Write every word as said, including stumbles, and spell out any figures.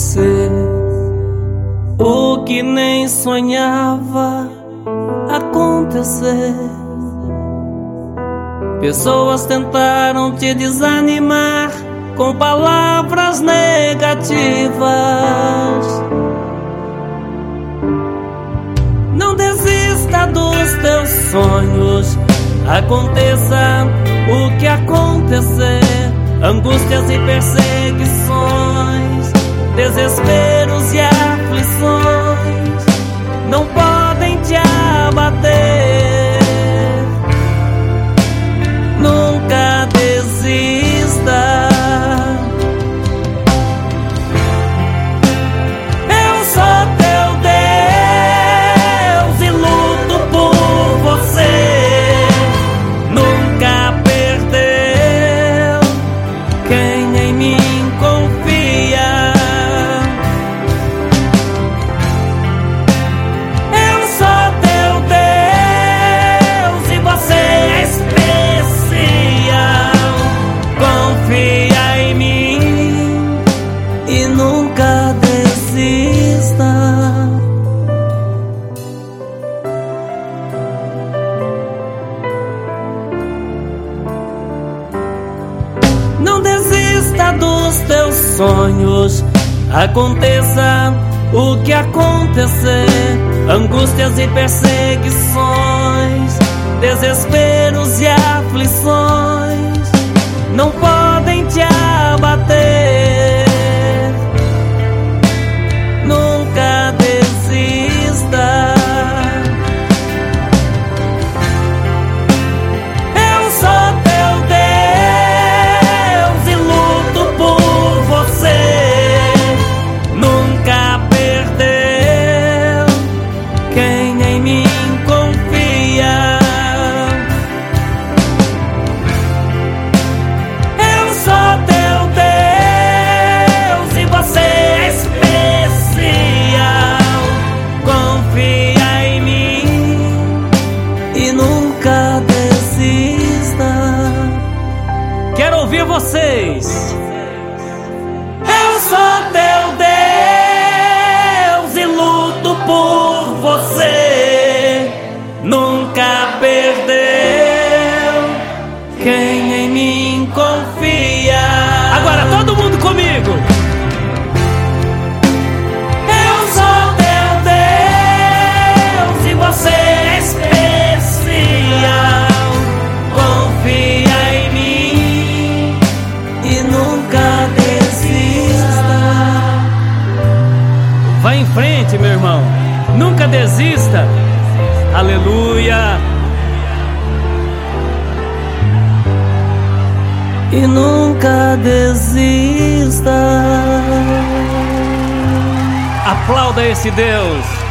acontecer o que nem sonhava acontecer. Pessoas tentaram te desanimar com palavras negativas. Não desista dos teus sonhos, aconteça o que acontecer. Angústias e perseguições, desesperos e aflições não podem te abater. Nunca desista. Eu sou teu Deus e luto por você. Nunca perdeu quem em mim confia. Eu sou teu Deus e você é especial. Confia em mim e nunca desista. Não desista dos teus sonhos, aconteça o que acontecer. Angústias e perseguições, desesperos e aflições não podem te abater. Nunca desista. Eu sou teu Deus e luto por você. Nunca perdeu quem em mim confia. Eu sou teu Deus e você é especial. Confia em mim e nunca desista. Quero ouvir vocês. Eu sou teu Deus e luto por você. Nunca perdeu quem em mim confia. Agora todo mundo comigo. Eu sou teu Deus e você é especial. Confia em mim e nunca desista. Vai em frente, meu irmão. Nunca desista. Aleluia. E nunca desista. Aplauda esse Deus.